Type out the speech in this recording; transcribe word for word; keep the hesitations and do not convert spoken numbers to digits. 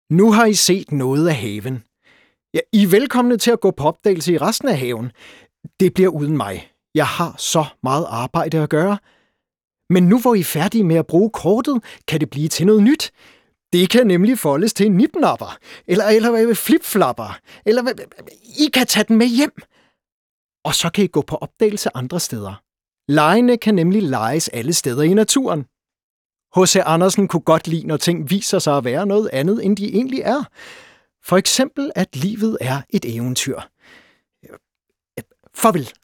Nu har I set noget af haven. Ja, I er velkomne til at gå på opdagelse i resten af haven. Det bliver uden mig. Jeg har så meget arbejde at gøre. Men nu hvor I er færdige med at bruge kortet, kan det blive til noget nyt. Det kan nemlig foldes til en nipnapper, eller, eller flipflapper, eller I kan tage den med hjem. Og så kan I gå på opdagelse andre steder. Legene kan nemlig leges alle steder i naturen. H C. Andersen kunne godt lide, når ting viser sig at være noget andet, end de egentlig er. For eksempel, at livet er et eventyr. Farvel.